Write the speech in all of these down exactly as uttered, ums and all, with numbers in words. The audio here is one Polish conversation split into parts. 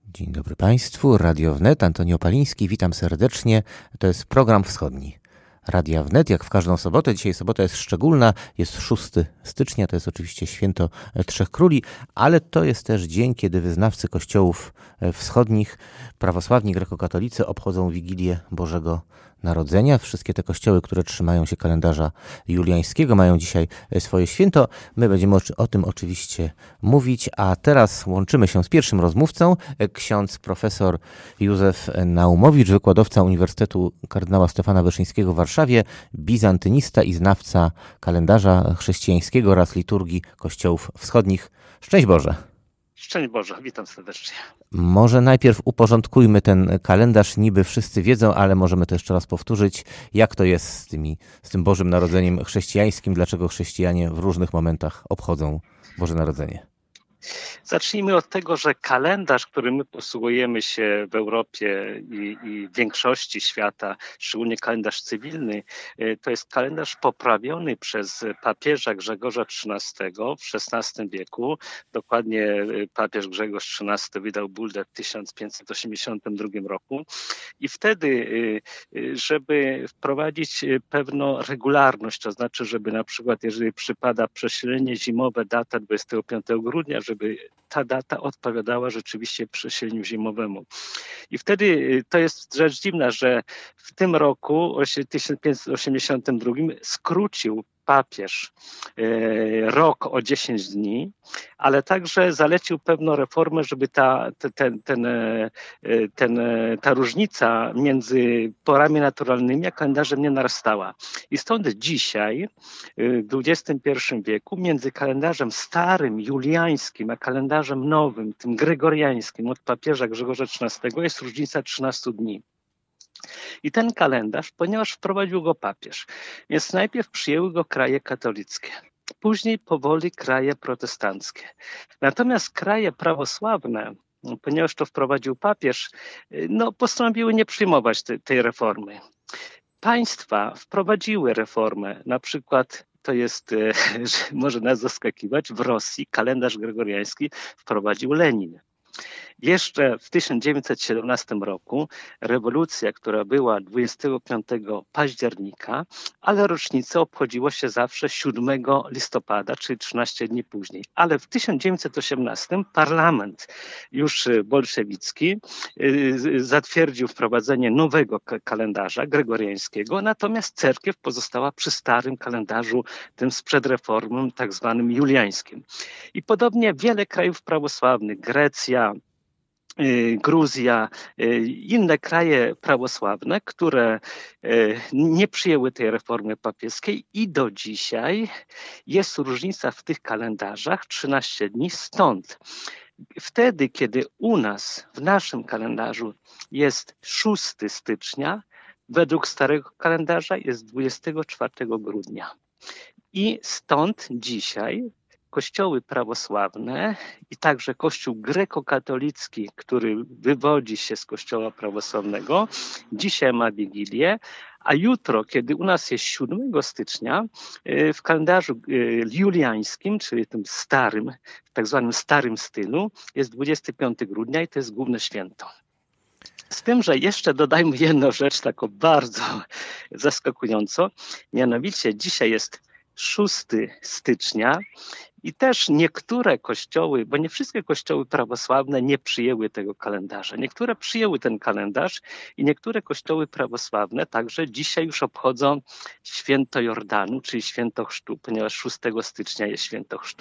Dzień dobry Państwu, Radio Wnet, Antoni Opaliński, witam serdecznie. To jest program wschodni Radia Wnet, jak w każdą sobotę. Dzisiaj sobota jest szczególna, jest szóstego stycznia, to jest oczywiście święto Trzech Króli, ale to jest też dzień, kiedy wyznawcy kościołów wschodnich, prawosławni grekokatolicy obchodzą Wigilię Bożego Narodzenia. Wszystkie te kościoły, które trzymają się kalendarza juliańskiego, mają dzisiaj swoje święto. My będziemy o, o tym oczywiście mówić, a teraz łączymy się z pierwszym rozmówcą, ksiądz profesor Józef Naumowicz, wykładowca Uniwersytetu Kardynała Stefana Wyszyńskiego w Warszawie, bizantynista i znawca kalendarza chrześcijańskiego oraz liturgii kościołów wschodnich. Szczęść Boże! Szczęść Boże, witam serdecznie. Może najpierw uporządkujmy ten kalendarz, niby wszyscy wiedzą, ale możemy to jeszcze raz powtórzyć, jak to jest z, tymi, z tym Bożym Narodzeniem chrześcijańskim, dlaczego chrześcijanie w różnych momentach obchodzą Boże Narodzenie. Zacznijmy od tego, że kalendarz, którym my posługujemy się w Europie i, i w większości świata, szczególnie kalendarz cywilny, to jest kalendarz poprawiony przez papieża Grzegorza trzynastego w szesnastym wieku. Dokładnie papież Grzegorz trzynasty wydał buldę w tysiąc pięćset osiemdziesiątym drugim roku. I wtedy, żeby wprowadzić pewną regularność, to znaczy, żeby na przykład, jeżeli przypada przesilenie zimowe, data dwudziestego piątego grudnia, żeby ta data odpowiadała rzeczywiście przesileniu zimowemu. I wtedy to jest rzecz dziwna, że w tym roku, w tysiąc pięćset osiemdziesiątym drugim, skrócił papież rok o dziesięć dni, ale także zalecił pewną reformę, żeby ta, ten, ten, ten, ta różnica między porami naturalnymi a kalendarzem nie narastała. I stąd dzisiaj, w dwudziestym pierwszym wieku, między kalendarzem starym, juliańskim, a kalendarzem nowym, tym gregoriańskim od papieża Grzegorza trzynastego jest różnica trzynastu dni. I ten kalendarz, ponieważ wprowadził go papież, więc najpierw przyjęły go kraje katolickie, później powoli kraje protestanckie. Natomiast kraje prawosławne, ponieważ to wprowadził papież, no, postanowiły nie przyjmować te, tej reformy. Państwa wprowadziły reformę, na przykład to jest, może nas zaskakiwać, w Rosji kalendarz gregoriański wprowadził Lenin. Jeszcze w tysiąc dziewięćset siedemnastym roku rewolucja, która była dwudziestego piątego października, ale rocznicę obchodziło się zawsze siódmego listopada, czyli trzynaście dni później. Ale w tysiąc dziewięćset osiemnastym parlament już bolszewicki zatwierdził wprowadzenie nowego kalendarza gregoriańskiego, natomiast cerkiew pozostała przy starym kalendarzu, tym sprzed reformy, tak zwanym juliańskim. I podobnie wiele krajów prawosławnych, Grecja, Gruzja, inne kraje prawosławne, które nie przyjęły tej reformy papieskiej i do dzisiaj jest różnica w tych kalendarzach trzynaście dni. Stąd wtedy, kiedy u nas w naszym kalendarzu jest szóstego stycznia, według starego kalendarza jest dwudziestego czwartego grudnia. I stąd dzisiaj kościoły prawosławne i także kościół grekokatolicki, który wywodzi się z kościoła prawosławnego, dzisiaj ma Wigilię, a jutro, kiedy u nas jest siódmego stycznia, w kalendarzu juliańskim, czyli tym starym, w tak zwanym starym stylu, jest dwudziestego piątego grudnia i to jest główne święto. Z tym, że jeszcze dodajmy jedną rzecz taką bardzo zaskakującą, mianowicie dzisiaj jest szóstego stycznia i też niektóre kościoły, bo nie wszystkie kościoły prawosławne nie przyjęły tego kalendarza. Niektóre przyjęły ten kalendarz i niektóre kościoły prawosławne także dzisiaj już obchodzą święto Jordanu, czyli święto chrztu, ponieważ szóstego stycznia jest święto chrztu.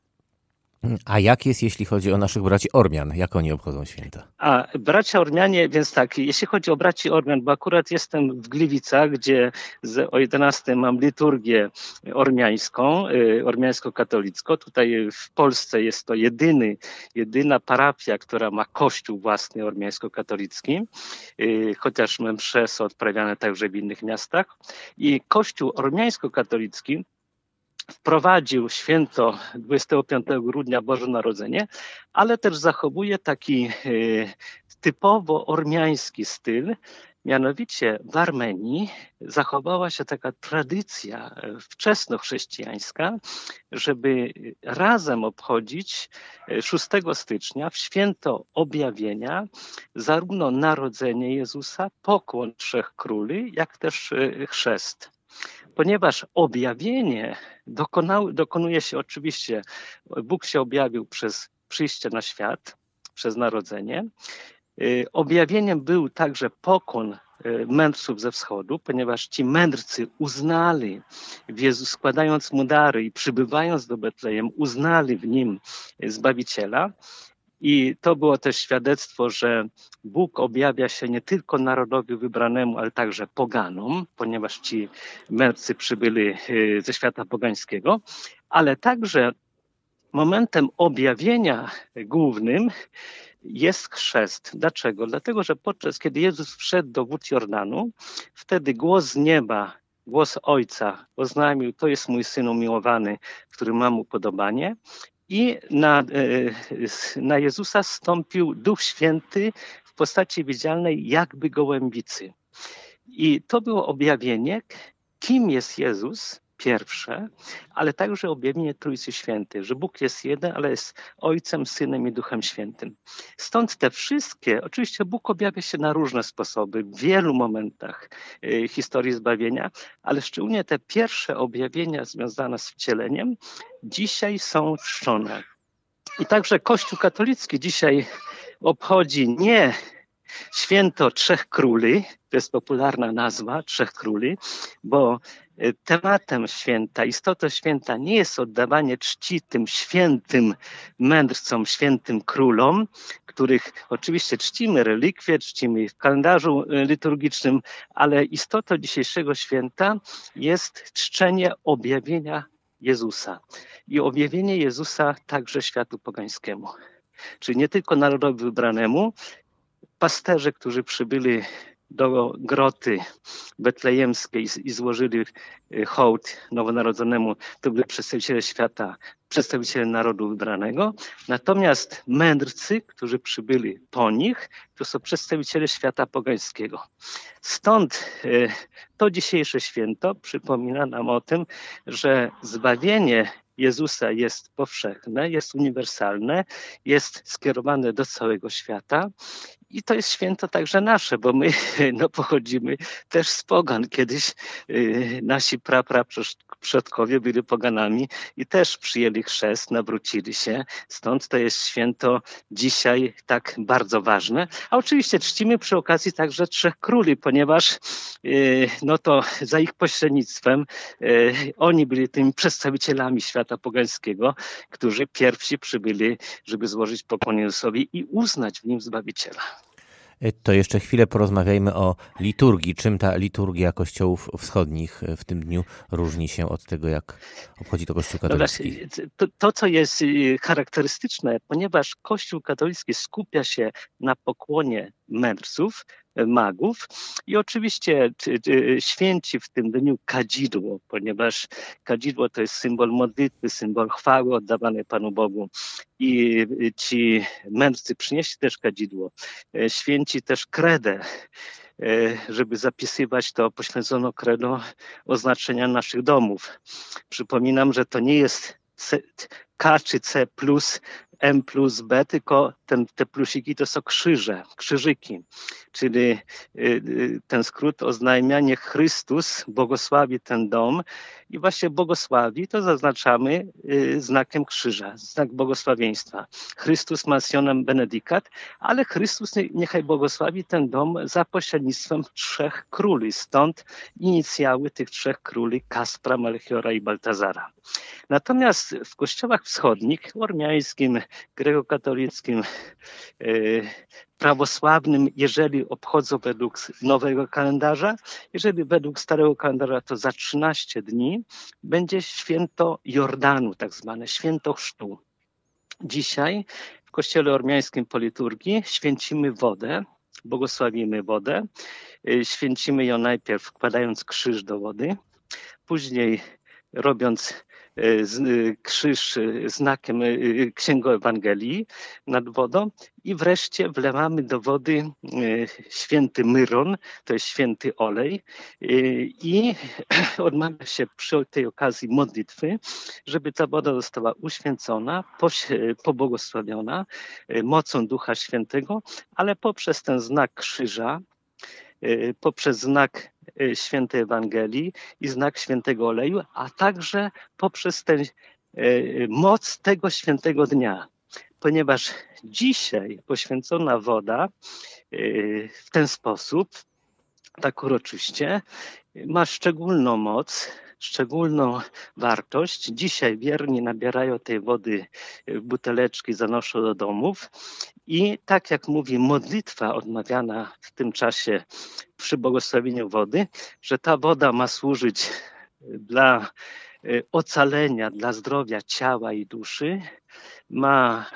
A jak jest, jeśli chodzi o naszych braci Ormian? Jak oni obchodzą święta? A bracia Ormianie, więc tak, jeśli chodzi o braci Ormian, bo akurat jestem w Gliwicach, gdzie z, o jedenastej mam liturgię ormiańską, ormiańsko-katolicką. Tutaj w Polsce jest to jedyny, jedyna parafia, która ma kościół własny ormiańsko-katolicki, chociaż msze są odprawiane także w innych miastach. I kościół ormiańsko-katolicki wprowadził święto dwudziestego piątego grudnia Boże Narodzenie, ale też zachowuje taki typowo ormiański styl, Mianowicie w Armenii zachowała się taka tradycja wczesnochrześcijańska, żeby razem obchodzić szóstego stycznia w święto objawienia zarówno narodzenie Jezusa, pokłon trzech króli, jak też chrzest. Ponieważ objawienie dokonał, dokonuje się oczywiście, Bóg się objawił przez przyjście na świat, przez narodzenie. Objawieniem był także pokłon mędrców ze wschodu, ponieważ ci mędrcy uznali w Jezus, składając mu dary i przybywając do Betlejem, uznali w nim Zbawiciela. I to było też świadectwo, że Bóg objawia się nie tylko narodowi wybranemu, ale także poganom, ponieważ ci mędrcy przybyli ze świata pogańskiego, ale także momentem objawienia głównym jest chrzest. Dlaczego? Dlatego, że podczas kiedy Jezus wszedł do wód Jordanu, wtedy głos z nieba, głos Ojca oznajmił: to jest mój Syn umiłowany, który mam upodobanie. I na, na Jezusa zstąpił Duch Święty w postaci widzialnej jakby gołębicy. I to było objawienie, kim jest Jezus, pierwsze, ale także objawienie Trójcy Świętej, że Bóg jest jeden, ale jest Ojcem, Synem i Duchem Świętym. Stąd te wszystkie, oczywiście Bóg objawia się na różne sposoby, w wielu momentach y, historii zbawienia, ale szczególnie te pierwsze objawienia związane z wcieleniem dzisiaj są czczone. I także Kościół katolicki dzisiaj obchodzi nie święto Trzech Króli, to jest popularna nazwa, Trzech Króli, bo tematem święta, istotą święta nie jest oddawanie czci tym świętym mędrcom, świętym królom, których oczywiście czcimy relikwie, czcimy w kalendarzu liturgicznym, ale istotą dzisiejszego święta jest czczenie objawienia Jezusa i objawienie Jezusa także światu pogańskiemu. Czyli nie tylko narodowi wybranemu, pasterze, którzy przybyli do groty betlejemskiej i złożyli hołd nowonarodzonemu, to byli przedstawiciele świata, przedstawiciele narodu wybranego. Natomiast mędrcy, którzy przybyli po nich, to są przedstawiciele świata pogańskiego. Stąd to dzisiejsze święto przypomina nam o tym, że zbawienie Jezusa jest powszechne, jest uniwersalne, jest skierowane do całego świata. I to jest święto także nasze, bo my no, pochodzimy też z pogan. Kiedyś y, nasi prapraprzodkowie byli poganami i też przyjęli chrzest, nawrócili się. Stąd to jest święto dzisiaj tak bardzo ważne. A oczywiście czcimy przy okazji także Trzech Króli, ponieważ y, no to za ich pośrednictwem y, oni byli tymi przedstawicielami świata pogańskiego, którzy pierwsi przybyli, żeby złożyć pokłon Jezusowi i uznać w nim Zbawiciela. To jeszcze chwilę porozmawiajmy o liturgii. Czym ta liturgia kościołów wschodnich w tym dniu różni się od tego, jak obchodzi to Kościół katolicki? To, to, co jest charakterystyczne, ponieważ Kościół katolicki skupia się na pokłonie mędrców, magów i oczywiście święci w tym dniu kadzidło, ponieważ kadzidło to jest symbol modlitwy, symbol chwały oddawanej Panu Bogu i ci mędrcy przynieśli też kadzidło. Święci też kredę, żeby zapisywać to poświęcono kredą oznaczenia naszych domów. Przypominam, że to nie jest C, K czy C plus M plus B, tylko ten, te plusiki to są krzyże, krzyżyki, czyli y, ten skrót oznajmia: niech Chrystus błogosławi ten dom i właśnie błogosławi to zaznaczamy y, znakiem krzyża, znak błogosławieństwa. Chrystus mansionem benedicat, ale Chrystus niechaj błogosławi ten dom za pośrednictwem trzech króli, stąd inicjały tych trzech króli: Kaspra, Melchiora i Baltazara. Natomiast w kościołach wschodnich, ormiańskim, grekokatolickim, yy, prawosławnym, jeżeli obchodzą według nowego kalendarza, jeżeli według starego kalendarza, to za trzynaście dni będzie święto Jordanu, tak zwane święto chrztu. Dzisiaj w kościele ormiańskim po liturgii święcimy wodę, błogosławimy wodę, yy, święcimy ją najpierw wkładając krzyż do wody, później robiąc krzyż znakiem Księgą Ewangelii nad wodą i wreszcie wlewamy do wody święty myron, to jest święty olej i odmawia się przy tej okazji modlitwy, żeby ta woda została uświęcona, pobłogosławiona mocą Ducha Świętego, ale poprzez ten znak krzyża, poprzez znak świętej Ewangelii i znak świętego oleju, a także poprzez tę moc tego świętego dnia. Ponieważ dzisiaj poświęcona woda w ten sposób, tak uroczyście, ma szczególną moc, szczególną wartość. Dzisiaj wierni nabierają tej wody w buteleczki, zanoszą do domów i tak jak mówi modlitwa odmawiana w tym czasie przy błogosławieniu wody, że ta woda ma służyć dla ocalenia, dla zdrowia ciała i duszy, ma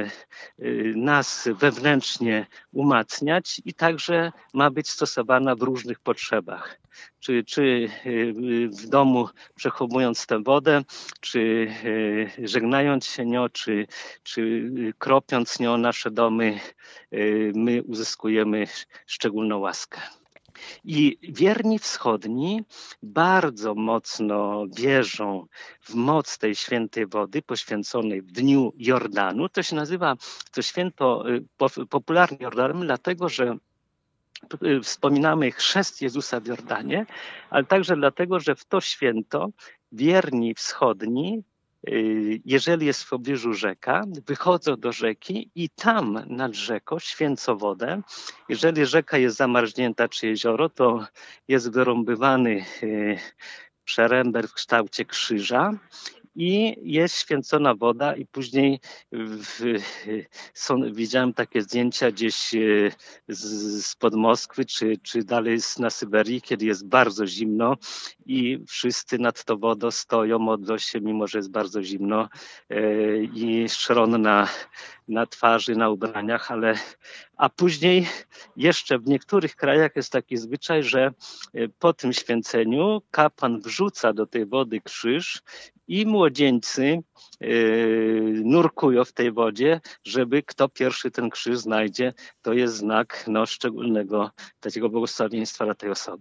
nas wewnętrznie umacniać i także ma być stosowana w różnych potrzebach. Czy, czy w domu przechowując tę wodę, czy żegnając się nią, czy, czy kropiąc nią nasze domy, my uzyskujemy szczególną łaskę. I wierni wschodni bardzo mocno wierzą w moc tej świętej wody poświęconej w dniu Jordanu. To się nazywa to święto popularnie Jordanem, dlatego że wspominamy chrzest Jezusa w Jordanie, ale także dlatego, że w to święto wierni wschodni, jeżeli jest w pobliżu rzeka, wychodzą do rzeki i tam nad rzeką święcą wodę. Jeżeli rzeka jest zamarznięta czy jezioro, to jest wyrąbywany przeręber w kształcie krzyża i jest święcona woda i później w, są, widziałem takie zdjęcia gdzieś z, spod Moskwy czy, czy dalej na Syberii, kiedy jest bardzo zimno i wszyscy nad tą wodą stoją, modlą się, mimo że jest bardzo zimno i szron na, na twarzy, na ubraniach, ale a później jeszcze w niektórych krajach jest taki zwyczaj, że po tym święceniu kapłan wrzuca do tej wody krzyż i młodzieńcy yy, nurkują w tej wodzie, żeby kto pierwszy ten krzyż znajdzie, to jest znak no, szczególnego takiego błogosławieństwa dla tej osoby.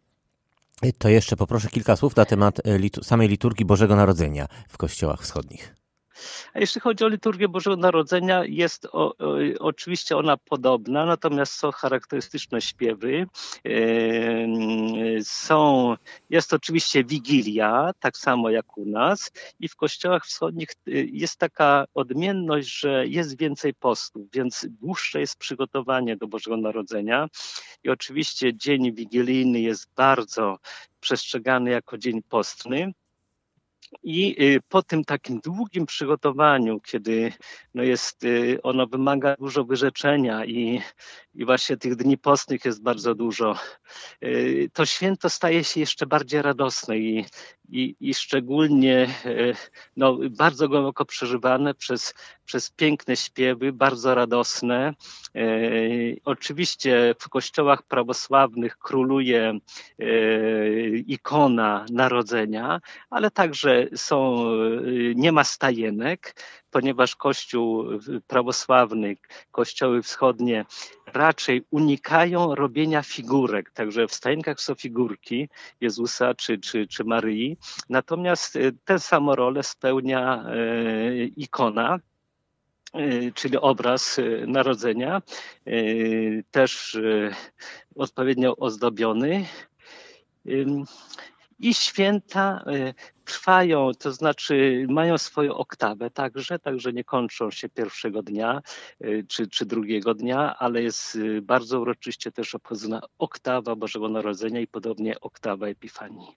To jeszcze poproszę kilka słów na temat litu- samej liturgii Bożego Narodzenia w kościołach wschodnich. A jeśli chodzi o liturgię Bożego Narodzenia, jest o, o, oczywiście ona podobna, natomiast są charakterystyczne śpiewy. Yy, są, jest oczywiście Wigilia, tak samo jak u nas i w kościołach wschodnich jest taka odmienność, że jest więcej postów, więc dłuższe jest przygotowanie do Bożego Narodzenia i oczywiście dzień wigilijny jest bardzo przestrzegany jako dzień postny. I po tym takim długim przygotowaniu, kiedy no jest, ono wymaga dużo wyrzeczenia i, i właśnie tych dni postnych jest bardzo dużo, to święto staje się jeszcze bardziej radosne i, i, i szczególnie no, bardzo głęboko przeżywane przez, przez piękne śpiewy, bardzo radosne. E, oczywiście w kościołach prawosławnych króluje e, ikona Narodzenia, ale także są, nie ma stajenek, ponieważ Kościół prawosławny, kościoły wschodnie raczej unikają robienia figurek. Także w stajenkach są figurki Jezusa czy, czy, czy Maryi. Natomiast tę samą rolę spełnia e, ikona, e, czyli obraz narodzenia, e, też e, odpowiednio ozdobiony. E, I święta trwają, to znaczy mają swoją oktawę także, także nie kończą się pierwszego dnia czy, czy drugiego dnia, ale jest bardzo uroczyście też obchodzona oktawa Bożego Narodzenia i podobnie oktawa Epifanii.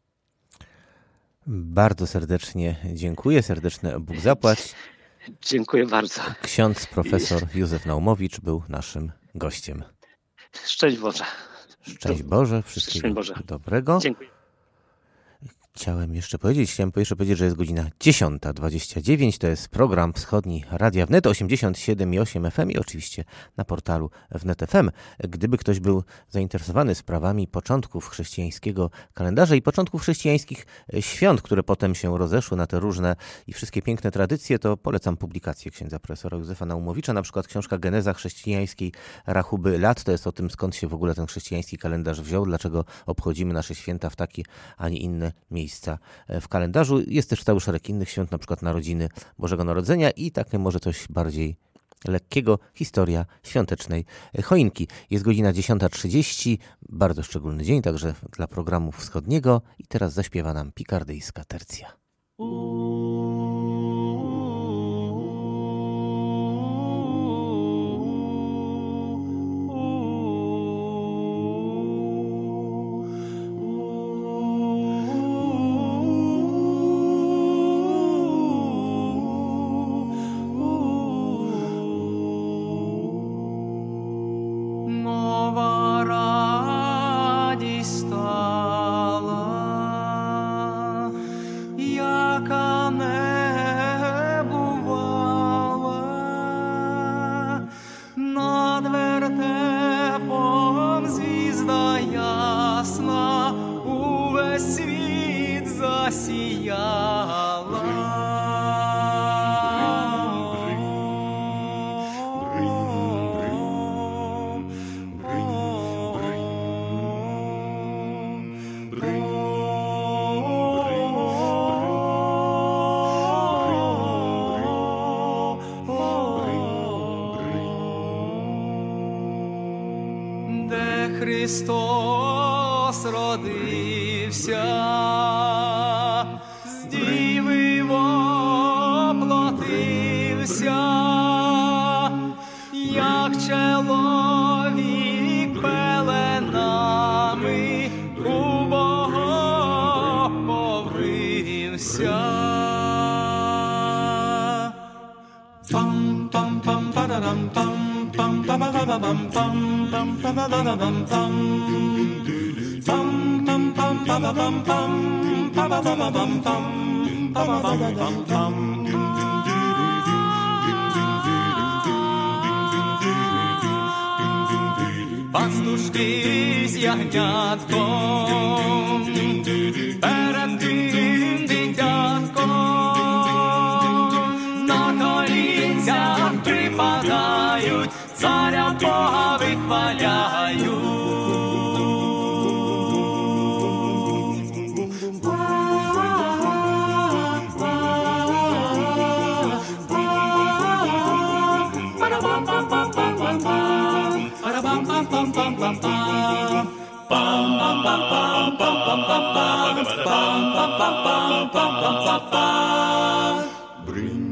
Bardzo serdecznie dziękuję, serdeczny Bóg zapłać. Dziękuję bardzo. Ksiądz profesor Józef Naumowicz był naszym gościem. Szczęść Boże. Szczęść Boże, wszystkiego Szczęść Boże. dobrego. Dziękuję. Chciałem jeszcze powiedzieć, chciałem jeszcze powiedzieć, że jest godzina dziesiąta dwadzieścia dziewięć. To jest program Wschodni Radia Wnet, osiemdziesiąt siedem i osiem F M i oczywiście na portalu Wnet F M. Gdyby ktoś był zainteresowany sprawami początków chrześcijańskiego kalendarza i początków chrześcijańskich świąt, które potem się rozeszły na te różne i wszystkie piękne tradycje, to polecam publikację księdza profesora Józefa Naumowicza, na przykład książka Geneza chrześcijańskiej Rachuby Lat. To jest o tym, skąd się w ogóle ten chrześcijański kalendarz wziął, dlaczego obchodzimy nasze święta w takie, a nie inne miejsca w kalendarzu. Jest też cały szereg innych świąt, na przykład narodziny Bożego Narodzenia i takie może coś bardziej lekkiego, historia świątecznej choinki. Jest godzina dziesiąta trzydzieści, bardzo szczególny dzień także dla programu wschodniego i teraz zaśpiewa nam pikardyjska tercja. Христос родився, з діви воплотився, як чоловік пеленами у Бога повився. Пам-пам-пам-парам-пам. Pam pam pam pam pam pam pam pam pam pam pam pam pam pam pam. Пастушки з ягнятком перед тим дитятком на колінцях припадають, царя Бога вихваляють. Bring